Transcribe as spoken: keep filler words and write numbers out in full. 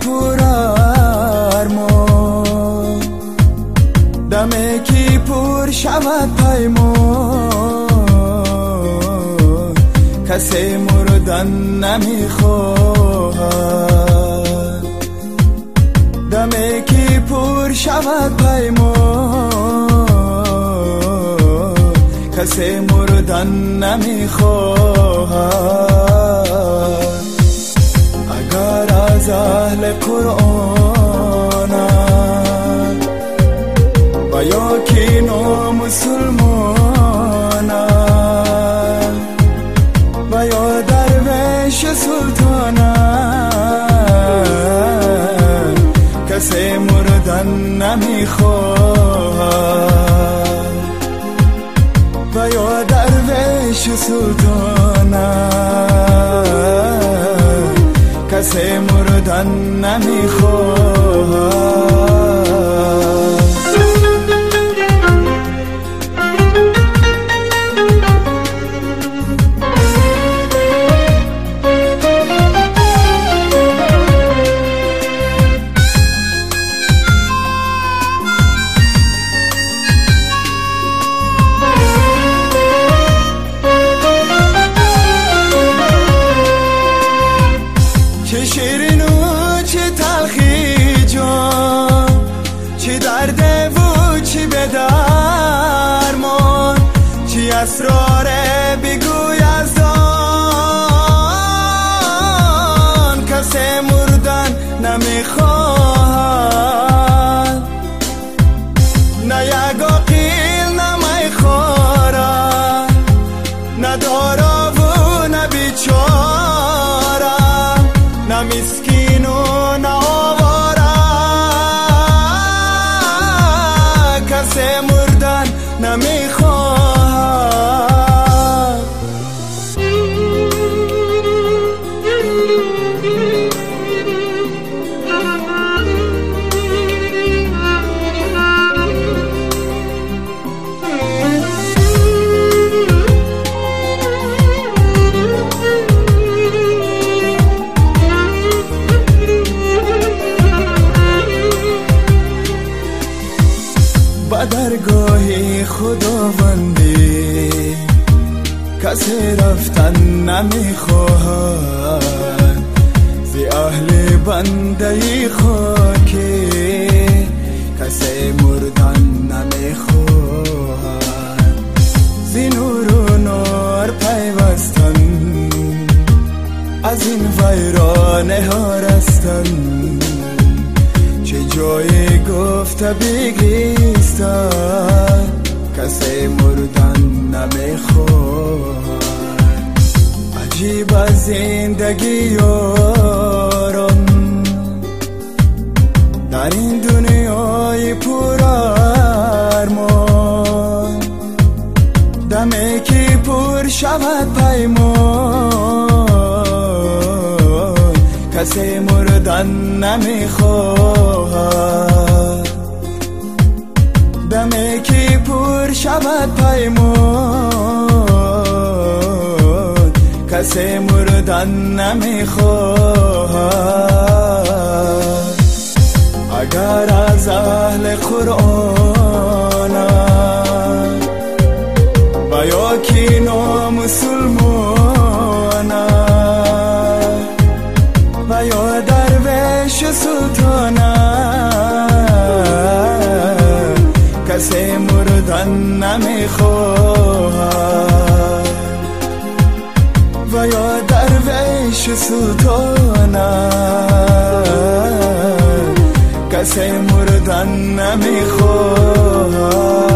پرارمان، دمی که پر شود پیمان، کسی مردن نمیخواهد. دمی که پر شود پیمان، کسی مردن نمیخواهد. اگر از اهل قرآنم و یا که نامسلمانم و یا درویش سلطانم، کسی مردن نمیخواهد. و یا درویش سلطانم، کسی مردن نمیخواهد. چه شیرین و چه تلخی جان، چه درد و چه بدرمان، چه اسرار بگوی از آن، کسی مردن نمیخواهد. نه یک عاقل نه میخواره، نه دارا و نه بیچاره، نه مسکین و نه آواره، کسی مردن نمیخواهد. با درگاه خداوندی کسی رفتن نمیخواهد. زی اهل بنده خاکی کسی مردن نمیخواهد. زی نور و نار پیوستن، از این ویرانه ها رستن، چه جای گفته بگیستن، کسی مردن نمیخواد. عجیب از زندگی یارم، در این دنیای پرارمان، دمی که پر شود پیمان، کسی مردن نمیخواهد. دمی که پر شود پیمان، کسی مردن نمیخواهد. اگر از اهل قرآنم و یا که نامسلمانم و یا درویش سلطانم، کسی مردن نمیخواهد. و یا درویش سلطانم، کسی مردن نمیخواهد.